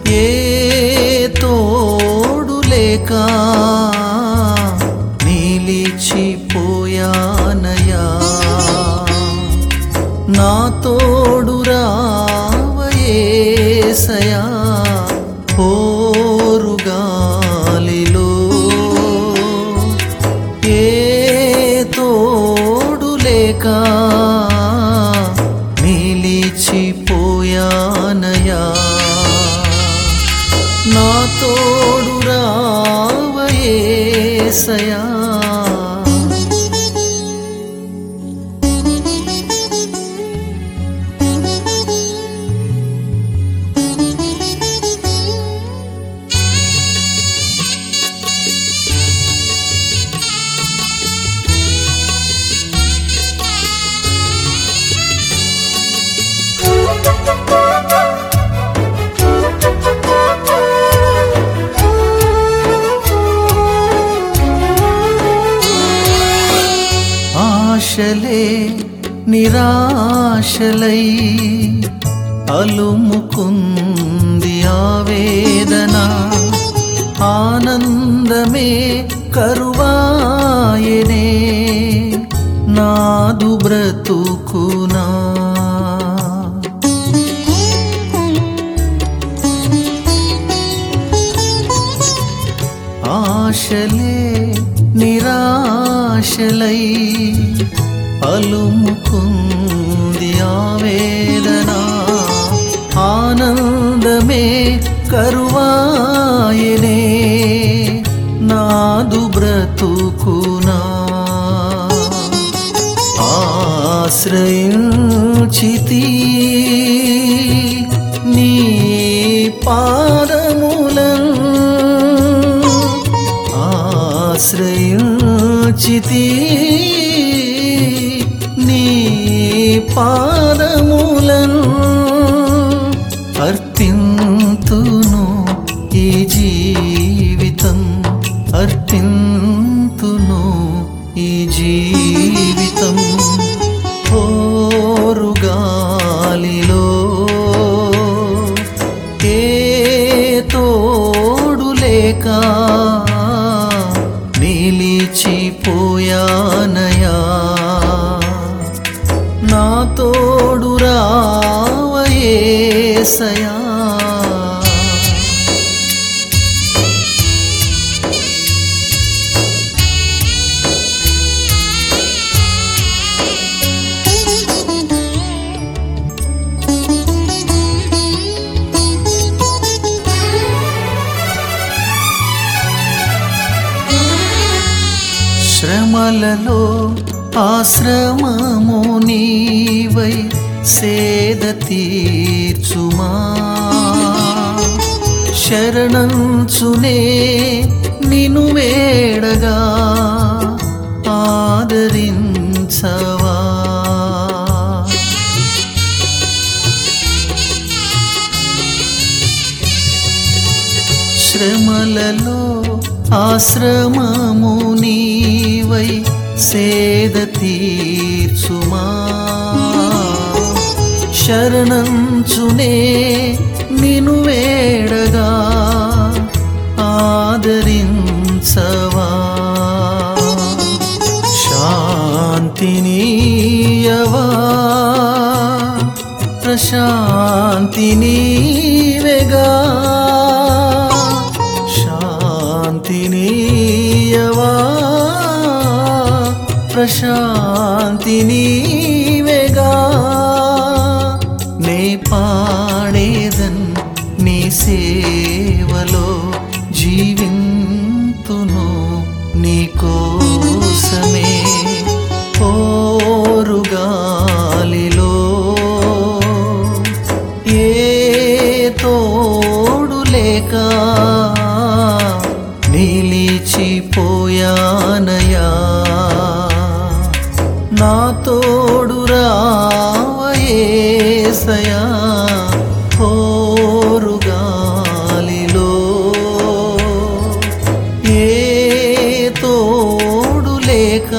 ఏ తోడు లేక నిలిచిపోయానయా, నా తోడు రావ యేసయ్యా పోరుగాలిలో. ఏ తోడు లేక నిలిచిపోయానయా, నా తోడు రావ యేసయ్యా. ఆశలే నిరాశలై అలుముకుంది ఆవేదన, ఆనందమే కరువాయనే నాదు బ్రతుకునా. ఆశలే నిరాశలై అలుముకుంది ఆవేదన, ఆనందమే కరువాయనే నాదు బ్రతుకునా. ఆశ్రయించితి నీ పాదములను, ఆశ్రయించితి నీ పాదములను, అర్పింతును ఈ జీవితం, అర్పింతును ఈ జీవితం. పోరుగాలిలో ఏ తోడు లేక నిలిచిపోయానయా, నా తోడు రావ యేసయ్యా. శ్రమలలో ఆశ్రమము నీవై సేద తీర్చుమా, శరణంచునే నిను వేడగా ఆదరించవా. శ్రమలలో ఆశ్రమము నీవై సేద తీర్చుమా, శరణంచునే నిను వేడగా ఆదరించవా. శాంతినీయవా ప్రశాంతినీవెగా, శాంతినీయవా ప్రశాంతినీవెగా. నే పాడేదన్ నీ సేవలో, జీవింతును నీ కోసమే. పోరుగాలిలో ఏ తోడు లేక నిలిచిపోయానయా, నా తోడు రావ యేసయ్యా. పోరుగాలిలో ఏ తోడు లేక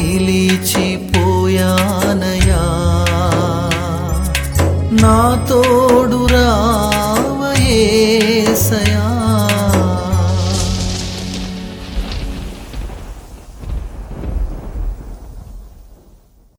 నిలిచిపోయానయా, నాతో